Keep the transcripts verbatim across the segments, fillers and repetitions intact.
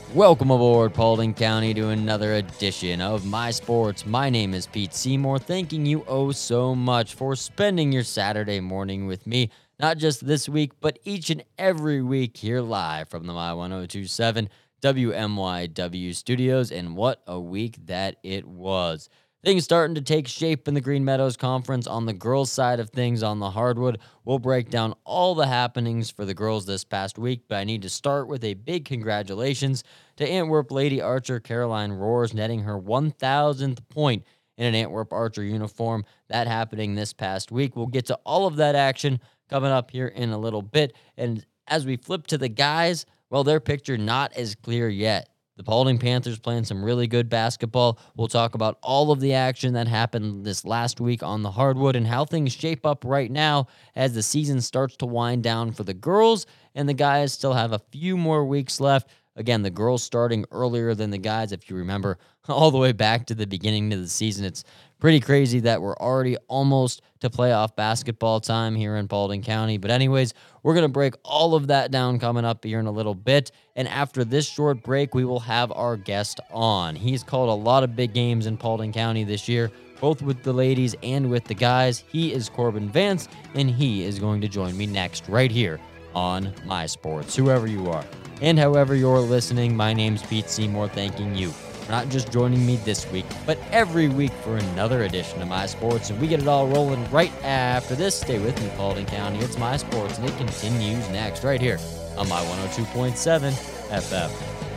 Welcome aboard, Paulding County, to another edition of My Sports. My name is Pete Seymour, thanking you oh so much for spending your Saturday morning with me, not just this week, but each and every week here live from the My ten twenty-seven W M Y W studios, and what a week that it was. Things starting to take shape in the Green Meadows Conference on the girls' side of things on the hardwood. We'll break down all the happenings for the girls this past week, but I need to start with a big congratulations to Antwerp Lady Archer Caroline Roars, netting her one thousandth point in an Antwerp Archer uniform. That happening this past week. We'll get to all of that action coming up here in a little bit. And as we flip to the guys, well, their picture not as clear yet. The Paulding Panthers playing some really good basketball. We'll talk about all of the action that happened this last week on the hardwood and how things shape up right now as the season starts to wind down for the girls, and the guys still have a few more weeks left. Again, the girls starting earlier than the guys, if you remember, all the way back to the beginning of the season. It's pretty crazy that we're already almost to playoff basketball time here in Paulding County. But anyways, we're going to break all of that down coming up here in a little bit. And after this short break, we will have our guest on. He's called a lot of big games in Paulding County this year, both with the ladies and with the guys. He is Corbin Vance, and he is going to join me next right here on My Sports, whoever you are. And however you're listening, my name's Pete Seymour, thanking you for not just joining me this week, but every week for another edition of My Sports. And we get it all rolling right after this. Stay with me, Paulding County. It's My Sports, and it continues next right here on my one oh two point seven F M.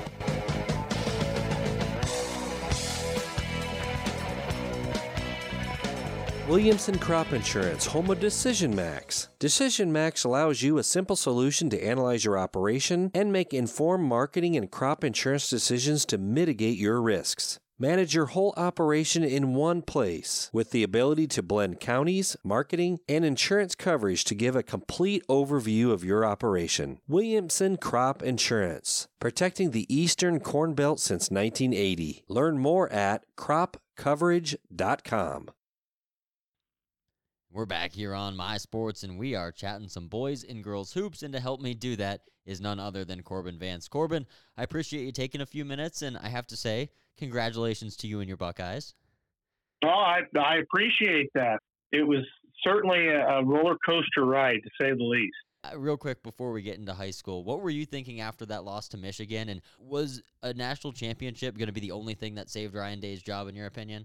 Williamson Crop Insurance, home of Decision Max. Decision Max allows you a simple solution to analyze your operation and make informed marketing and crop insurance decisions to mitigate your risks. Manage your whole operation in one place with the ability to blend counties, marketing, and insurance coverage to give a complete overview of your operation. Williamson Crop Insurance, protecting the Eastern Corn Belt since nineteen eighty. Learn more at crop coverage dot com. We're back here on My Sports, and we are chatting some boys and girls hoops, and to help me do that is none other than Corbin Vance. Corbin, I appreciate you taking a few minutes, and I have to say, congratulations to you and your Buckeyes. Oh, I, I appreciate that. It was certainly a, a roller coaster ride, to say the least. Uh, real quick, before we get into high school, what were you thinking after that loss to Michigan, and was a national championship going to be the only thing that saved Ryan Day's job, in your opinion?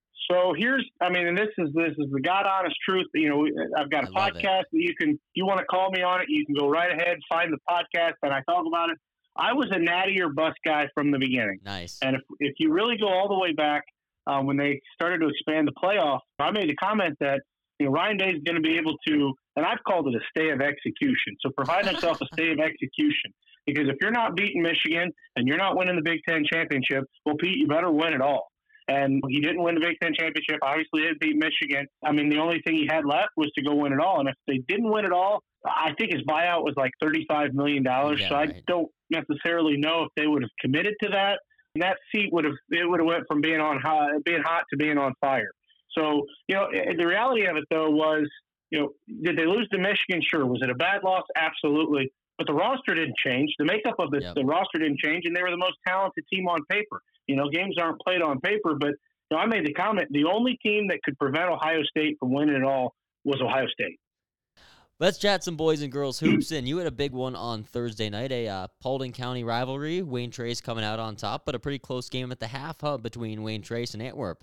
So here's, I mean, and this is this is the God honest truth. You know, I've got a podcast that you can, you want to call me on it, you can go right ahead, find the podcast, and I talk about it. I was a Natty or bust guy from the beginning. Nice. And if if you really go all the way back um, when they started to expand the playoff, I made the comment that you know Ryan Day is going to be able to, and I've called it a stay of execution. So provide himself a stay of execution. Because if you're not beating Michigan and you're not winning the Big Ten championship, well, Pete, you better win it all. And he didn't win the Big Ten championship. Obviously, didn't beat Michigan. I mean, the only thing he had left was to go win it all. And if they didn't win it all, I think his buyout was like thirty-five million dollars. Yeah, so I right. don't necessarily know if they would have committed to that. And that seat would have it would have went from being on hot, being hot to being on fire. So you know, the reality of it though was, you know, did they lose to Michigan? Sure. Was it a bad loss? Absolutely. But the roster didn't change. The makeup of the, Yep. the roster didn't change, and they were the most talented team on paper. You know, games aren't played on paper, but you know, I made the comment, the only team that could prevent Ohio State from winning it all was Ohio State. Let's chat some boys and girls hoops, and you had a big one on Thursday night, a uh, Paulding County rivalry. Wayne Trace coming out on top, but a pretty close game at the half huh, between Wayne Trace and Antwerp.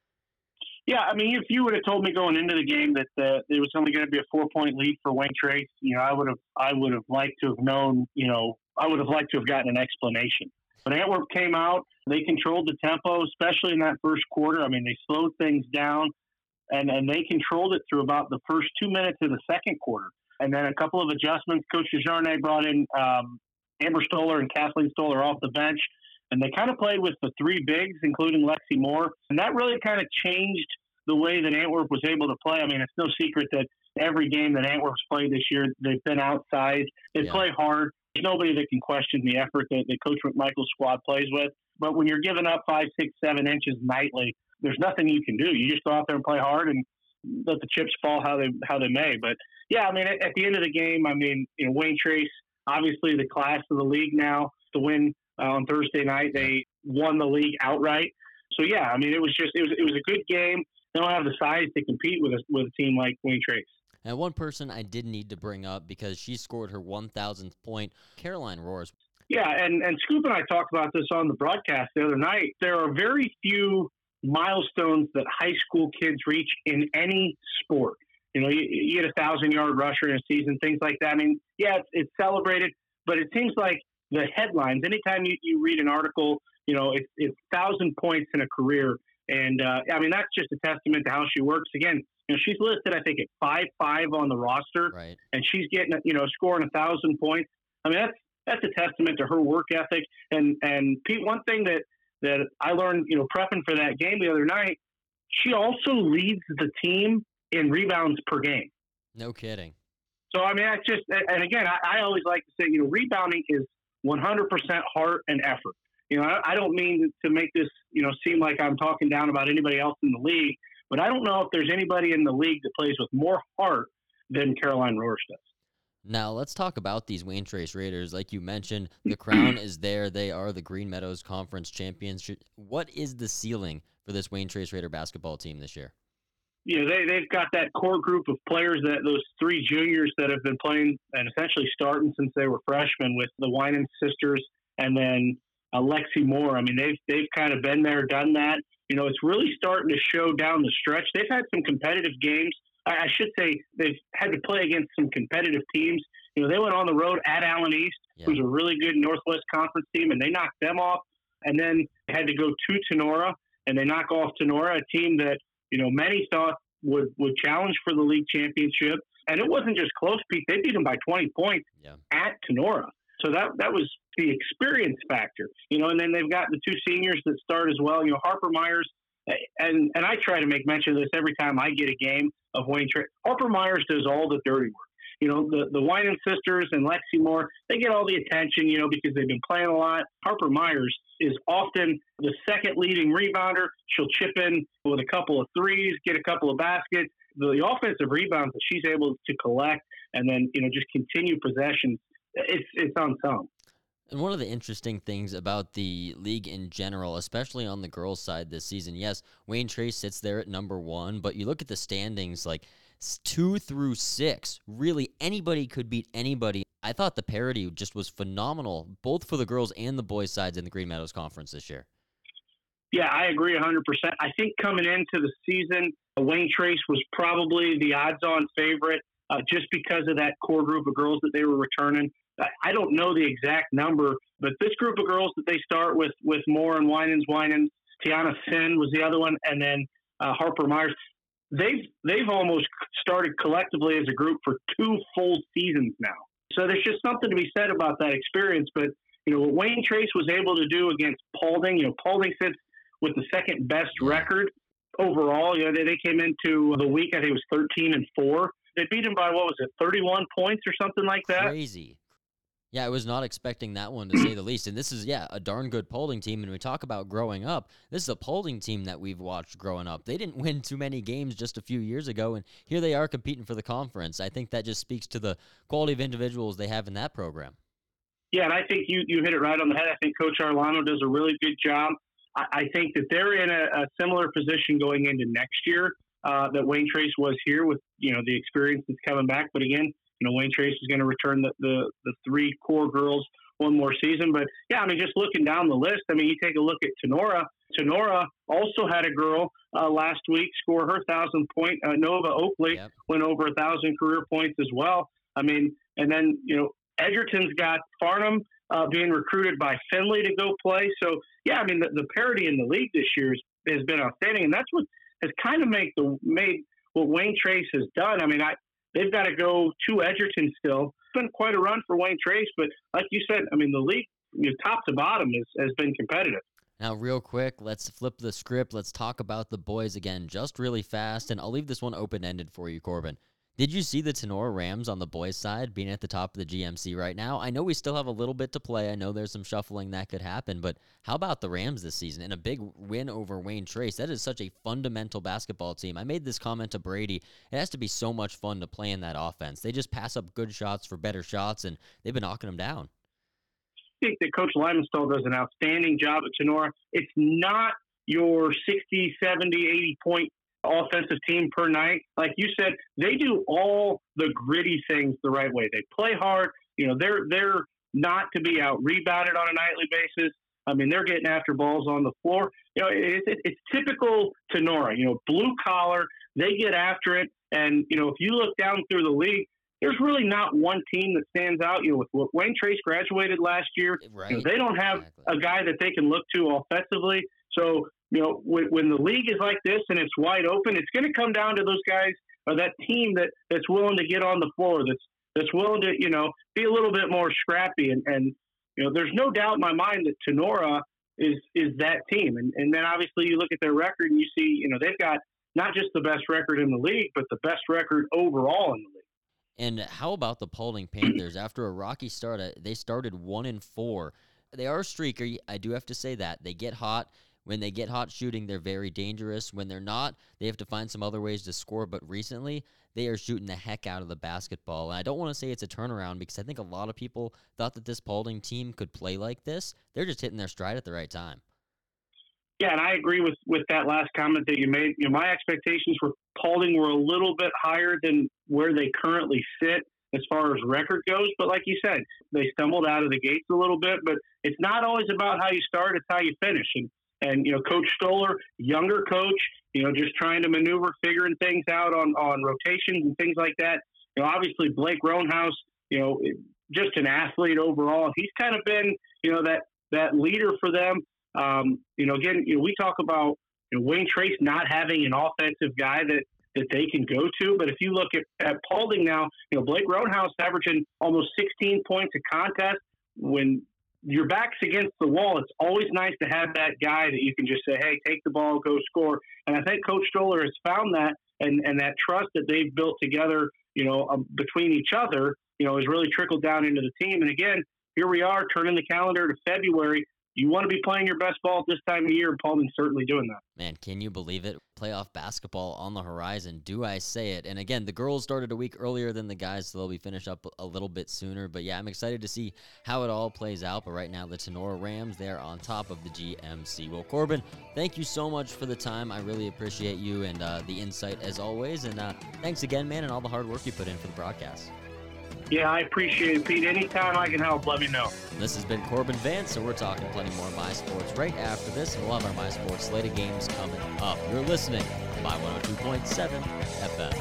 Yeah, I mean, if you would have told me going into the game that uh, it was only going to be a four-point lead for Wayne Trace, you know, I would have, I would have liked to have known, you know, I would have liked to have gotten an explanation. But Antwerp came out, they controlled the tempo, especially in that first quarter. I mean, they slowed things down, and, and they controlled it through about the first two minutes of the second quarter. And then a couple of adjustments. Coach Desjardins brought in um, Amber Stoller and Kathleen Stoller off the bench, and they kind of played with the three bigs, including Lexi Moore. And that really kind of changed the way that Antwerp was able to play. I mean, it's no secret that every game that Antwerp's played this year, they've been outsized. They Yeah. play hard. There's nobody that can question the effort that, that Coach McMichael's squad plays with. But when you're giving up five, six, seven inches nightly, there's nothing you can do. You just go out there and play hard and let the chips fall how they how they may. But yeah, I mean, at, at the end of the game, I mean, you know, Wayne Trace, obviously the class of the league now, to win uh, on Thursday night. They won the league outright. So yeah, I mean, it was just it was it was a good game. They don't have the size to compete with a with a team like Wayne Trace. And one person I did need to bring up because she scored her one thousandth point, Caroline Roars. Yeah, and, and Scoop and I talked about this on the broadcast the other night. There are very few milestones that high school kids reach in any sport. You know, you, you get a thousand-yard rusher in a season, things like that. I mean, yeah, it's, it's celebrated, but it seems like the headlines, anytime you, you read an article, you know, it's, it's one thousand points in a career. And, uh, I mean, that's just a testament to how she works. Again, you know, she's listed, I think, at five five on the roster, right, and she's getting, you know, scoring a thousand points. I mean, that's that's a testament to her work ethic. And and Pete, one thing that that I learned, you know, prepping for that game the other night, she also leads the team in rebounds per game. No kidding. So I mean, that's just, and again, I, I always like to say, you know, rebounding is one hundred percent heart and effort. You know, I, I don't mean to make this, you know, seem like I'm talking down about anybody else in the league. But I don't know if there's anybody in the league that plays with more heart than Caroline Roars does. Now, let's talk about these Wayne Trace Raiders. Like you mentioned, the crown is there. They are the Green Meadows Conference champions. What is the ceiling for this Wayne Trace Raider basketball team this year? You know, they, they've got that core group of players, that those three juniors that have been playing and essentially starting since they were freshmen, with the Winan sisters and then uh, Lexi Moore. I mean, they've, they've kind of been there, done that. You know, it's really starting to show down the stretch. They've had some competitive games. I should say they've had to play against some competitive teams. You know, they went on the road at Allen East, yeah. who's a really good Northwest Conference team, and they knocked them off. And then had to go to Tenora, and they knock off Tenora, a team that, you know, many thought would, would challenge for the league championship. And it wasn't just close, Pete. They beat them by twenty points yeah. at Tenora. So that that was the experience factor, you know, and then they've got the two seniors that start as well. You know, Harper Myers, and and I try to make mention of this every time I get a game of Wayne Trace. Harper Myers does all the dirty work. You know, the, the Winan sisters and Lexi Moore, they get all the attention, you know, because they've been playing a lot. Harper Myers is often the second leading rebounder. She'll chip in with a couple of threes, get a couple of baskets. The offensive rebounds that she's able to collect and then, you know, just continue possessions, it's it's unsung. And one of the interesting things about the league in general, especially on the girls' side this season, yes, Wayne Trace sits there at number one, but you look at the standings, like two through six, really anybody could beat anybody. I thought the parity just was phenomenal, both for the girls and the boys' sides in the Green Meadows Conference this year. Yeah, I agree one hundred percent. I think coming into the season, Wayne Trace was probably the odds-on favorite uh, just because of that core group of girls that they were returning. I don't know the exact number, but this group of girls that they start with, with Moore and Winans, Winans, Tiana Sin was the other one, and then uh, Harper Myers, they've they've almost started collectively as a group for two full seasons now. So there's just something to be said about that experience. But, you know, what Wayne Trace was able to do against Paulding, you know, Paulding sits with the second best record overall. You know, they, they came into the week, I think it was thirteen and four. They beat them by, what was it, thirty-one points or something like that? Crazy. Yeah, I was not expecting that one, to say the least. And this is, yeah, a darn good Paulding team. And we talk about growing up. This is a Paulding team that we've watched growing up. They didn't win too many games just a few years ago, and here they are competing for the conference. I think that just speaks to the quality of individuals they have in that program. Yeah, and I think you, you hit it right on the head. I think Coach Arlano does a really good job. I, I think that they're in a, a similar position going into next year uh, that Wayne Trace was here with, you know, the experience that's coming back. But again, you know, Wayne Trace is going to return the, the, the three core girls one more season. But, yeah, I mean, just looking down the list, I mean, you take a look at Tenora. Tenora also had a girl uh, last week score her one thousand point. Uh, Nova Oakley yep. went over one thousand career points as well. I mean, and then, you know, Edgerton's got Farnham uh, being recruited by Finley to go play. So, yeah, I mean, the, the parity in the league this year has, has been outstanding. And that's what has kind of made, the, made what Wayne Trace has done. I mean, I They've got to go to Edgerton still. It's been quite a run for Wayne Trace, but like you said, I mean, the league, you know, top to bottom, is, has been competitive. Now, real quick, let's flip the script. Let's talk about the boys again, just really fast, and I'll leave this one open-ended for you, Corbin. Did you see the Tenora Rams on the boys' side being at the top of the G M C right now? I know we still have a little bit to play. I know there's some shuffling that could happen, but how about the Rams this season? And a big win over Wayne Trace. That is such a fundamental basketball team. I made this comment to Brady. It has to be so much fun to play in that offense. They just pass up good shots for better shots, and they've been knocking them down. think that Coach Limonstall does an outstanding job at Sonora. It's not your sixty, seventy, eighty point offensive team per night. Like you said, they do all the gritty things the right way. They play hard. You know, they're they're not to be out rebounded on a nightly basis. I mean, they're getting after balls on the floor. You know, it's it, it's typical Sonora. You know, blue collar. They get after it. And you know, if you look down through the league, there's really not one team that stands out. You know, with Wayne Trace graduated last year, Right. you know, they don't have Exactly. a guy that they can look to offensively. So, you know, when, when the league is like this and it's wide open, it's going to come down to those guys or that team that, that's willing to get on the floor, that's that's willing to, you know, be a little bit more scrappy. And, and you know, there's no doubt in my mind that Sonora is is that team. And, and then obviously you look at their record and you see, you know, they've got not just the best record in the league, but the best record overall in the league. And how about the Paulding Panthers? After a rocky start, uh, they started one and four. They are a streaker. I do have to say that. They get hot. When they get hot shooting, they're very dangerous. When they're not, they have to find some other ways to score. But recently, they are shooting the heck out of the basketball. And I don't want to say it's a turnaround because I think a lot of people thought that this Paulding team could play like this. They're just hitting their stride at the right time. Yeah, and I agree with, with that last comment that you made. You know, my expectations for Paulding were a little bit higher than where they currently sit as far as record goes. But like you said, they stumbled out of the gates a little bit. But it's not always about how you start; it's how you finish. And and you know, Coach Stoller, younger coach, you know, just trying to maneuver, figuring things out on on rotations and things like that. You know, obviously Blake Roanhouse, you know, just an athlete overall. He's kind of been, you know, that that leader for them. Um, you know, again, you know, we talk about you know, Wayne Trace not having an offensive guy that, that they can go to. But if you look at, at Paulding now, you know, Blake Roanhouse averaging almost sixteen points a contest. When your back's against the wall, it's always nice to have that guy that you can just say, hey, take the ball, go score. And I think Coach Stoller has found that, and, and that trust that they've built together, you know, um, between each other, you know, has really trickled down into the team. And again, here we are turning the calendar to February. You want to be playing your best ball at this time of year, and Paulding's certainly doing that. Man, can you believe it? Playoff basketball on the horizon. Do I say it? And again, the girls started a week earlier than the guys, so they'll be finished up a little bit sooner. But yeah, I'm excited to see how it all plays out. But right now, the Sonora Rams, they're on top of the G M C. Well, Corbin, thank you so much for the time. I really appreciate you and uh, the insight as always. And uh, thanks again, man, and all the hard work you put in for the broadcast. Yeah, I appreciate it, Pete. Anytime I can help, let me know. This has been Corbin Vance, so we're talking plenty more My Sports right after this, and we'll have our My Sports slate of games coming up. You're listening to My one oh two point seven F M.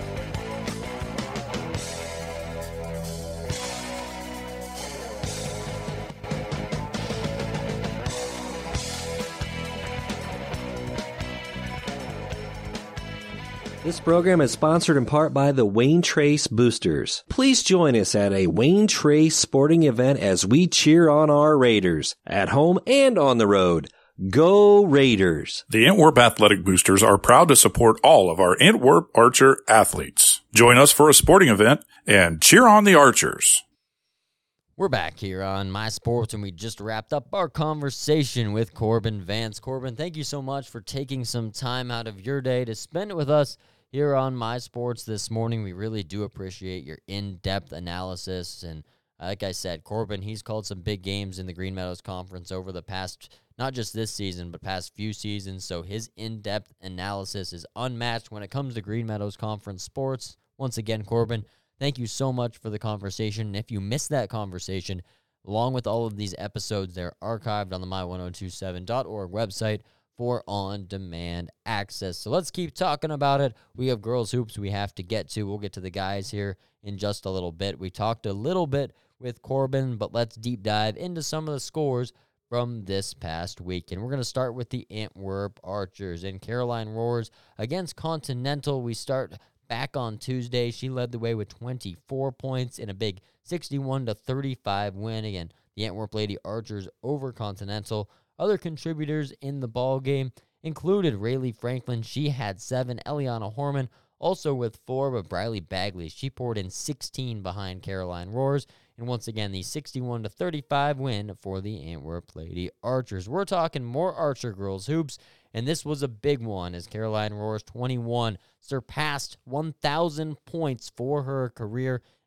This program is sponsored in part by the Wayne Trace Boosters. Please join us at a Wayne Trace sporting event as we cheer on our Raiders, at home and on the road. Go Raiders! The Antwerp Athletic Boosters are proud to support all of our Antwerp Archer athletes. Join us for a sporting event and cheer on the Archers. We're back here on My Sports, and we just wrapped up our conversation with Corbin Vance. Corbin, thank you so much for taking some time out of your day to spend it with us here on My Sports this morning. We really do appreciate your in-depth analysis. And like I said, Corbin, he's called some big games in the Green Meadows Conference over the past, not just this season, but past few seasons. So his in-depth analysis is unmatched when it comes to Green Meadows Conference sports. Once again, Corbin, thank you so much for the conversation. And if you missed that conversation, along with all of these episodes, they're archived on the my ten twenty-seven dot org website for on-demand access. So let's keep talking about it. We have girls hoops we have to get to. We'll get to the guys here in just a little bit. We talked a little bit with Corbin, but let's deep dive into some of the scores from this past week. And we're going to start with the Antwerp Archers and Caroline Roars against Continental. We start back on Tuesday. She led the way with twenty-four points in a big sixty-one to thirty-five win. Again, the Antwerp Lady Archers over Continental. Other contributors in the ball game included Rayleigh Franklin. She had seven. Eliana Horman also with four, but Briley Bagley, she poured in sixteen behind Caroline Roars. And once again, the sixty-one to thirty-five win for the Antwerp Lady Archers. We're talking more Archer girls hoops, and this was a big one as Caroline Roars twenty-one surpassed one thousand points for her career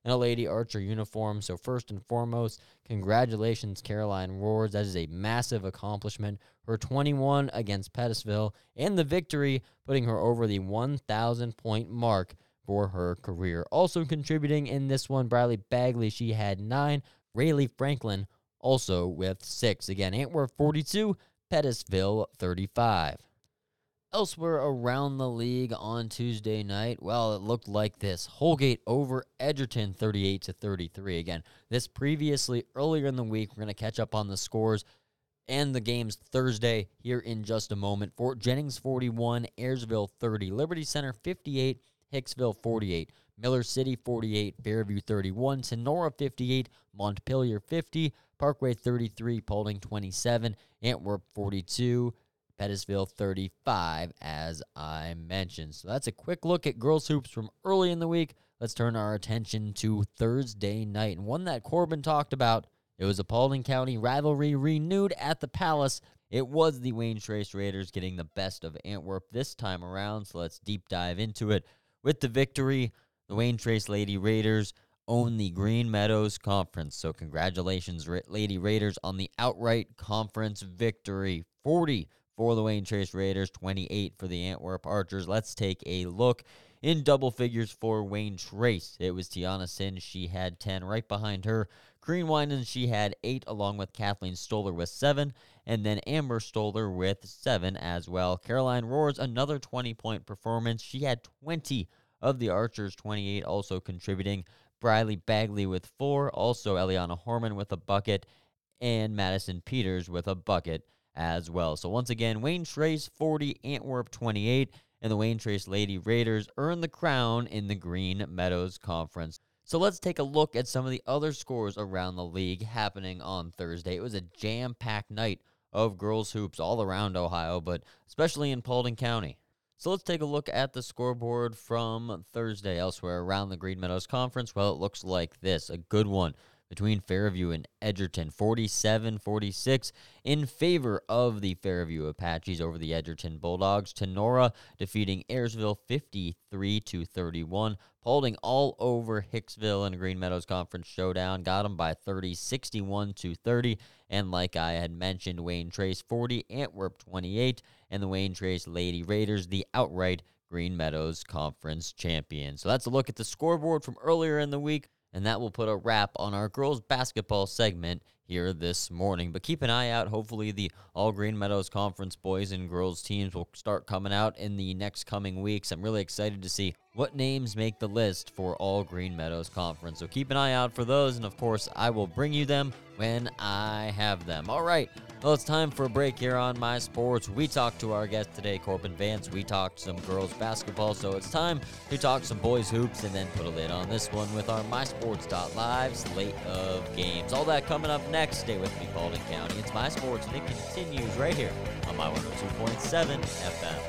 in a Lady Archer uniform. So first and foremost, congratulations, Caroline Roars. That is a massive accomplishment. Her twenty-one against Pettisville and the victory, putting her over the one thousand point mark for her career. Also contributing in this one, Bradley Bagley, she had nine. Rayleigh Franklin also with six. Again, Antwerp forty-two, Pettisville thirty-five. Elsewhere around the league on Tuesday night, well, it looked like this. Holgate over Edgerton thirty-eight to thirty-three. Again, this previously earlier in the week. We're going to catch up on the scores and the games Thursday here in just a moment. Fort Jennings forty-one, Ayersville thirty, Liberty Center fifty-eight, Hicksville forty-eight, Miller City forty-eight, Fairview thirty-one, Sonora fifty-eight, Montpelier fifty, Parkway thirty-three, Paulding twenty-seven, Antwerp forty-two, Pettisville thirty-five, as I mentioned. So that's a quick look at girls hoops from early in the week. Let's turn our attention to Thursday night, and one that Corbin talked about. It was a Paulding County rivalry renewed at the Palace. It was the Wayne Trace Raiders getting the best of Antwerp this time around, so let's deep dive into it. With the victory, the Wayne Trace Lady Raiders own the Green Meadows Conference. So congratulations, Lady Raiders, on the outright conference victory. forty for the Wayne Trace Raiders, twenty-eight for the Antwerp Archers. Let's take a look in double figures for Wayne Trace. It was Tiana Sin. She had ten. Right behind her, Green Winans, she had eight, along with Kathleen Stoller with seven, and then Amber Stoller with seven as well. Caroline Roars, another twenty-point performance. She had twenty of the Archers, twenty-eight also contributing. Briley Bagley with four, also Eliana Horman with a bucket, and Madison Peters with a bucket as well. So once again, Wayne Trace forty, Antwerp twenty-eight, and the Wayne Trace Lady Raiders earn the crown in the Green Meadows Conference. So let's take a look at some of the other scores around the league happening on Thursday. It was a jam-packed night of girls hoops all around Ohio, but especially in Paulding County. So let's take a look at the scoreboard from Thursday elsewhere around the Green Meadows Conference. Well, it looks like this, a good one between Fairview and Edgerton, forty-seven forty-six in favor of the Fairview Apaches over the Edgerton Bulldogs. Tenora defeating Ayersville fifty-three to thirty-one. Paulding all over Hicksville in a Green Meadows Conference showdown. Got them by thirty, sixty-one to thirty. And like I had mentioned, Wayne Trace forty, Antwerp twenty-eight, and the Wayne Trace Lady Raiders, the outright Green Meadows Conference champions. So that's a look at the scoreboard from earlier in the week. And that will put a wrap on our girls basketball segment here this morning. But keep an eye out. Hopefully the All Green Meadows Conference boys and girls teams will start coming out in the next coming weeks. I'm really excited to see what names make the list for All Green Meadows Conference. So keep an eye out for those. And of course, I will bring you them when I have them. All right. Well, it's time for a break here on My Sports. We talked to our guest today, Corbin Vance. We talked some girls basketball, so it's time to talk some boys hoops and then put a lid on this one with our My Sports dot live slate of games. All that coming up next. Stay with me, Paulding County. It's My Sports, and it continues right here on my one oh two point seven F M.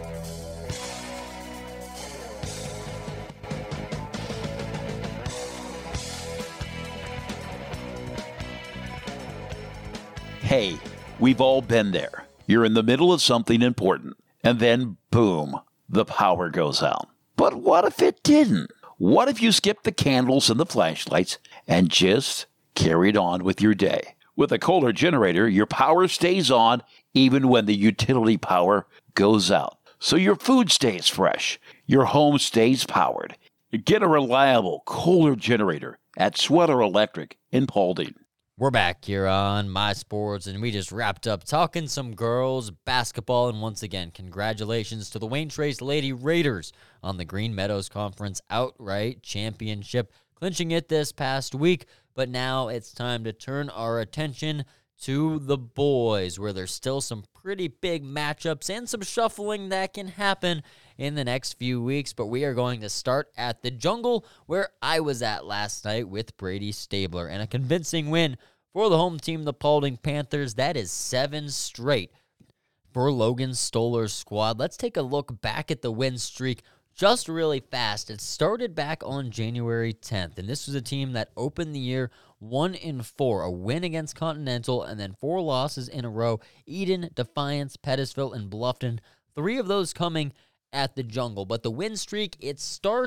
Hey, we've all been there. You're in the middle of something important, and then, boom, the power goes out. But what if it didn't? What if you skipped the candles and the flashlights and just carried on with your day? With a Kohler generator, your power stays on even when the utility power goes out. So your food stays fresh, your home stays powered. Get a reliable Kohler generator at Sweater Electric in Paulding. We're back here on My Sports, and we just wrapped up talking some girls basketball. And once again, congratulations to the Wayne Trace Lady Raiders on the Green Meadows Conference outright championship, clinching it this past week. But now it's time to turn our attention to the boys, where there's still some pretty big matchups and some shuffling that can happen in the next few weeks. But we are going to start at the Jungle, where I was at last night with Brady Stabler, and a convincing win for the home team, the Paulding Panthers. That is seven straight for Logan Stoller's squad. Let's take a look back at the win streak just really fast. It started back on January tenth, and this was a team that opened the year one and four, a win against Continental, and then four losses in a row: Eden, Defiance, Pettisville, and Bluffton. Three of those coming at the Jungle. But the win streak, it starts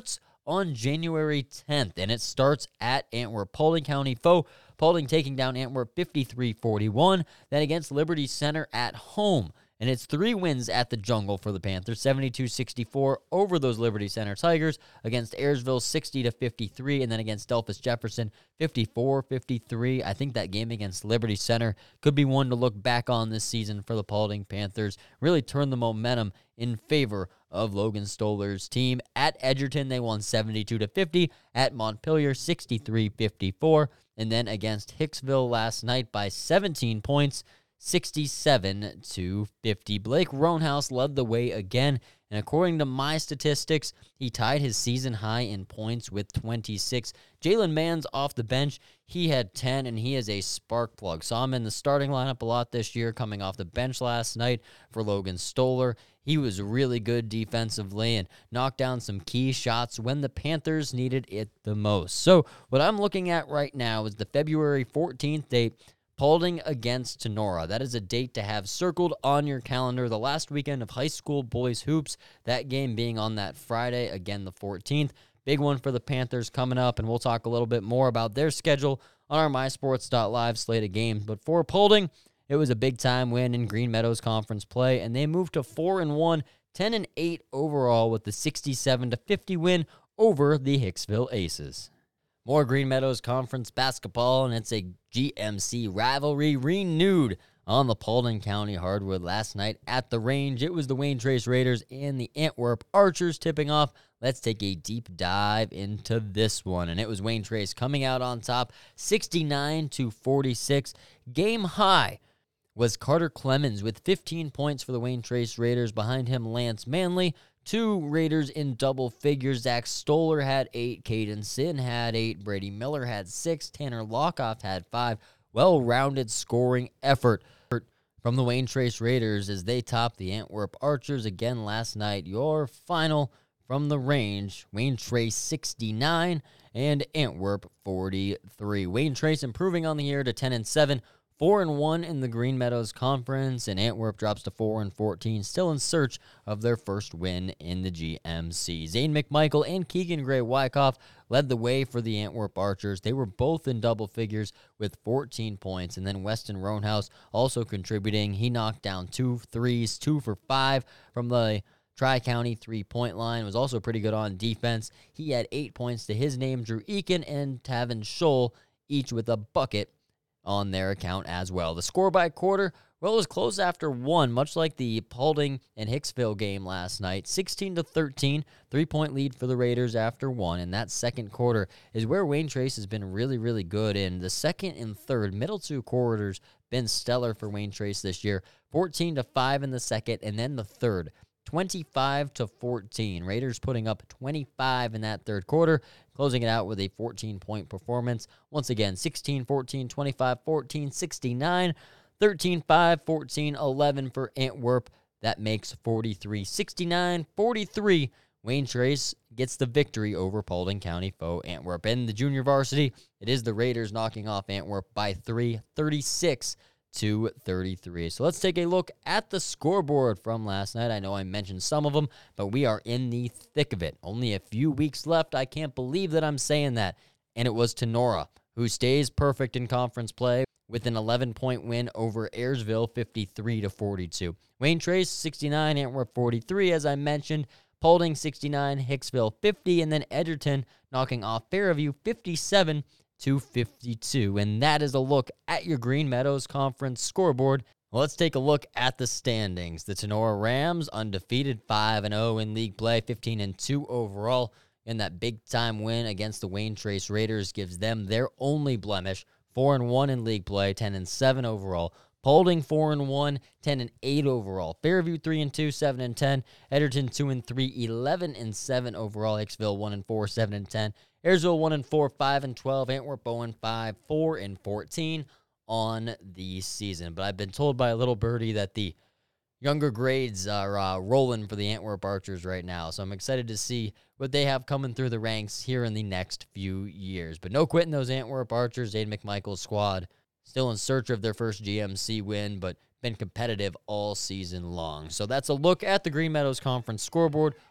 on January tenth, and it starts at Antwerp. Paulding County foe. Paulding taking down Antwerp fifty-three forty-one. Then against Liberty Center at home. And it's three wins at the Jungle for the Panthers, seventy-two sixty-four over those Liberty Center Tigers, against Ayersville sixty to fifty-three, and then against Delphus Jefferson fifty-four fifty-three. I think that game against Liberty Center could be one to look back on this season for the Paulding Panthers. Really turn the momentum in favor of Logan Stoller's team. At Edgerton, they won seventy-two to fifty. At Montpelier, sixty-three fifty-four. And then against Hicksville last night by seventeen points, sixty-seven to fifty. Blake Roanhouse led the way again, and according to my statistics, he tied his season high in points with twenty-six. Jalen Mann's off the bench. He had ten, and he is a spark plug. Saw him in the starting lineup a lot this year, coming off the bench last night for Logan Stoller. He was really good defensively and knocked down some key shots when the Panthers needed it the most. So what I'm looking at right now is the February fourteenth date, Paulding against Tenora. That is a date to have circled on your calendar. The last weekend of high school boys hoops, that game being on that Friday, again the fourteenth. Big one for the Panthers coming up, and we'll talk a little bit more about their schedule on our my sports dot live slate of games. But for Paulding, it was a big-time win in Green Meadows Conference play, and they moved to four and one, ten and eight overall with the sixty-seven to fifty win over the Hicksville Aces. More Green Meadows Conference basketball, and it's a G M C rivalry renewed on the Paulding County hardwood last night at the range. It was the Wayne Trace Raiders and the Antwerp Archers tipping off. Let's take a deep dive into this one, and it was Wayne Trace coming out on top, sixty-nine to forty-six. Game high was Carter Clemens with fifteen points for the Wayne Trace Raiders. Behind him, Lance Manley. Two Raiders in double figures. Zach Stoller had eight. Caden Sin had eight. Brady Miller had six. Tanner Lockoff had five. Well-rounded scoring effort from the Wayne Trace Raiders as they topped the Antwerp Archers again last night. Your final from the range, Wayne Trace sixty-nine and Antwerp forty-three. Wayne Trace improving on the year to ten and seven. four and one in the Green Meadows Conference, and Antwerp drops to four and fourteen, still in search of their first win in the G M C. Zane McMichael and Keegan Gray Wyckoff led the way for the Antwerp Archers. They were both in double figures with fourteen points, and then Weston Roanhouse also contributing. He knocked down two threes, two for five from the Tri-County three-point line. Was also pretty good on defense. He had eight points to his name. Drew Eakin and Tavin Scholl, each with a bucket on their account as well. The score by quarter, well, it was close after one, much like the Paulding and Hicksville game last night. sixteen to thirteen, three-point lead for the Raiders after one, and that second quarter is where Wayne Trace has been really, really good in. The second and third, middle two quarters, been stellar for Wayne Trace this year. fourteen to five in the second, and then the third, twenty-five to fourteen. Raiders putting up twenty-five in that third quarter, closing it out with a fourteen-point performance. Once again, sixteen fourteen, twenty-five fourteen, sixty-nine, thirteen five, fourteen eleven for Antwerp. That makes forty-three sixty-nine, forty-three. Wayne Trace gets the victory over Paulding County foe Antwerp. And the junior varsity, it is the Raiders knocking off Antwerp by three, thirty-six to thirty-three. So let's take a look at the scoreboard from last night. I know I mentioned some of them, but we are in the thick of it. Only a few weeks left. I can't believe that I'm saying that. And it was Tenora who stays perfect in conference play with an eleven-point win over Ayersville, fifty-three to forty-two. Wayne Trace, sixty-nine, Antwerp, forty-three, as I mentioned. Paulding, sixty-nine, Hicksville, fifty, and then Edgerton knocking off Fairview, fifty-seven to fifty-two. And that is a look at your Green Meadows Conference scoreboard. Well, let's take a look at the standings. The Tenora Rams, undefeated, five and oh in league play, fifteen and two overall. And that big-time win against the Wayne Trace Raiders gives them their only blemish, four and one in league play, ten and seven overall. Paulding, four and one, ten and eight overall. Fairview, three and two, seven and ten. Edgerton, two and three, eleven and seven overall. Hicksville, one and four, seven and ten. Ayersville, one and four, five and twelve. Antwerp, oh and five, four and fourteen on the season. But I've been told by a little birdie that the younger grades are uh, rolling for the Antwerp Archers right now. So I'm excited to see what they have coming through the ranks here in the next few years. But no quitting those Antwerp Archers. Aiden McMichael's squad still in search of their first G M C win, but been competitive all season long. So that's a look at the Green Meadows Conference scoreboard.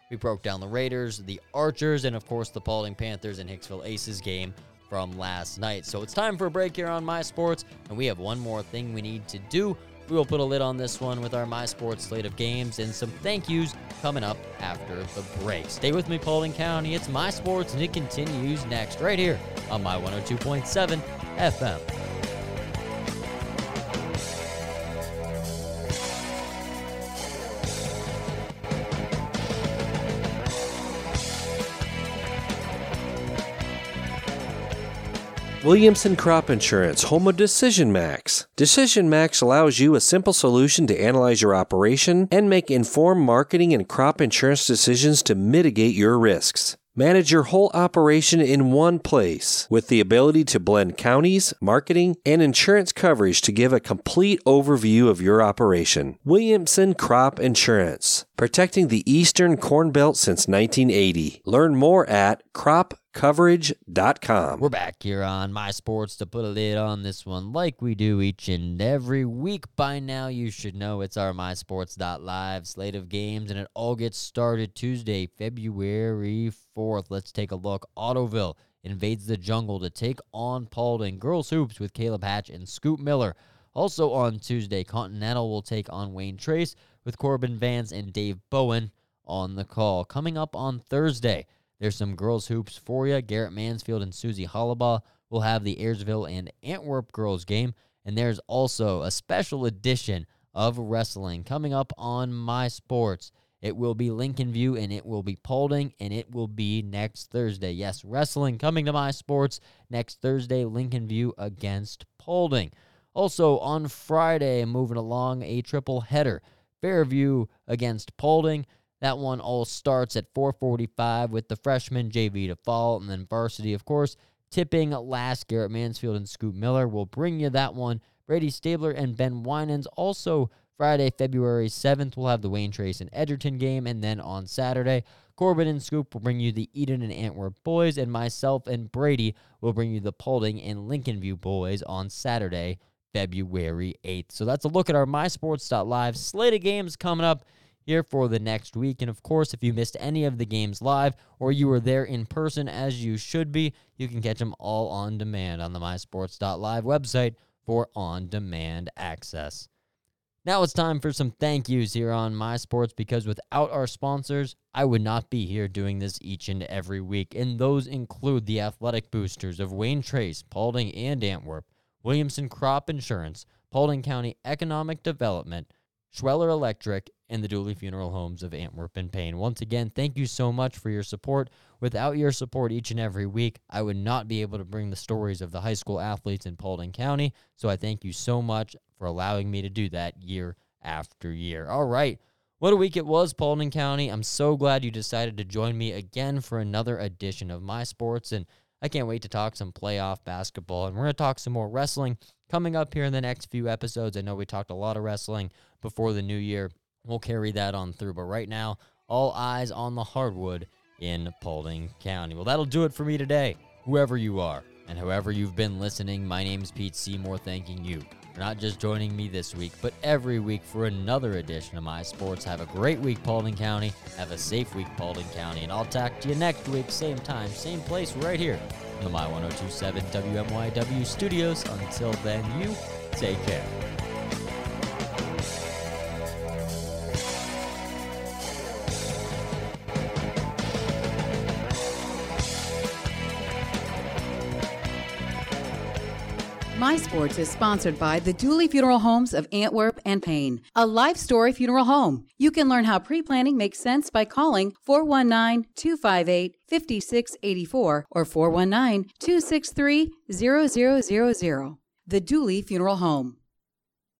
We broke down the Raiders, the Archers, and of course the Paulding Panthers and Hicksville Aces game from last night. So it's time for a break here on My Sports, and we have one more thing we need to do. We will put a lid on this one with our My Sports slate of games and some thank yous coming up after the break. Stay with me, Paulding County. It's My Sports, and it continues next right here on My one oh two point seven F M. Williamson Crop Insurance, home of Decision Max. Decision Max allows you a simple solution to analyze your operation and make informed marketing and crop insurance decisions to mitigate your risks. Manage your whole operation in one place with the ability to blend counties, marketing, and insurance coverage to give a complete overview of your operation. Williamson Crop Insurance, protecting the Eastern Corn Belt since nineteen eighty. Learn more at crop coverage dot com. We're back here on My Sports to put a lid on this one like we do each and every week. By now, you should know it's our my sports dot live slate of games, and it all gets started Tuesday, February fourth. Let's take a look. Ottoville invades the jungle to take on Paulding. Girls Hoops with Caleb Hatch and Scoop Miller. Also on Tuesday, Continental will take on Wayne Trace with Corbin Vance and Dave Bowen on the call. Coming up on Thursday, there's some girls hoops for you. Garrett Mansfield and Susie Hollabaugh will have the Ayersville and Antwerp girls game. And there's also a special edition of wrestling coming up on My Sports. It will be Lincoln View, and it will be Paulding, and it will be next Thursday. Yes, wrestling coming to My Sports next Thursday, Lincoln View against Paulding. Also on Friday, moving along, a triple header. Fairview against Paulding. That one all starts at four forty-five with the freshman J V to fall, and then varsity, of course, tipping last. Garrett Mansfield and Scoop Miller will bring you that one. Brady Stabler and Ben Winans. Also, Friday, February seventh, we'll have the Wayne Trace and Edgerton game, and then on Saturday, Corbin and Scoop will bring you the Eden and Antwerp boys, and myself and Brady will bring you the Paulding and Lincoln View boys on Saturday, February eighth. So that's a look at our my sports dot live slate of games coming up here for the next week. And of course, if you missed any of the games live or you were there in person as you should be, you can catch them all on demand on the my sports dot live website for on-demand access. Now it's time for some thank yous here on My Sports, because without our sponsors, I would not be here doing this each and every week. And those include the athletic boosters of Wayne Trace, Paulding, and Antwerp, Williamson Crop Insurance, Paulding County Economic Development, Schweller Electric, and the Dooley Funeral Homes of Antwerp and Payne. Once again, thank you so much for your support. Without your support each and every week, I would not be able to bring the stories of the high school athletes in Paulding County, so I thank you so much for allowing me to do that year after year. All right, what a week it was, Paulding County. I'm so glad you decided to join me again for another edition of My Sports, and I can't wait to talk some playoff basketball, and we're going to talk some more wrestling coming up here in the next few episodes. I know we talked a lot of wrestling before the new year. We'll carry that on through, but right now, all eyes on the hardwood in Paulding County. Well, that'll do it for me today. Whoever you are, and however you've been listening, my name's Pete Seymour, thanking you for not just joining me this week, but every week for another edition of My Sports. Have a great week, Paulding County. Have a safe week, Paulding County, and I'll talk to you next week, same time, same place, right here in the My one oh two point seven W M Y W studios. Until then, you take care. My Sports is sponsored by the Dooley Funeral Homes of Antwerp and Payne, a life story funeral home. You can learn how pre-planning makes sense by calling four one nine, two five eight, five six eight four or four one nine, two six three, zero zero zero zero. The Dooley Funeral Home.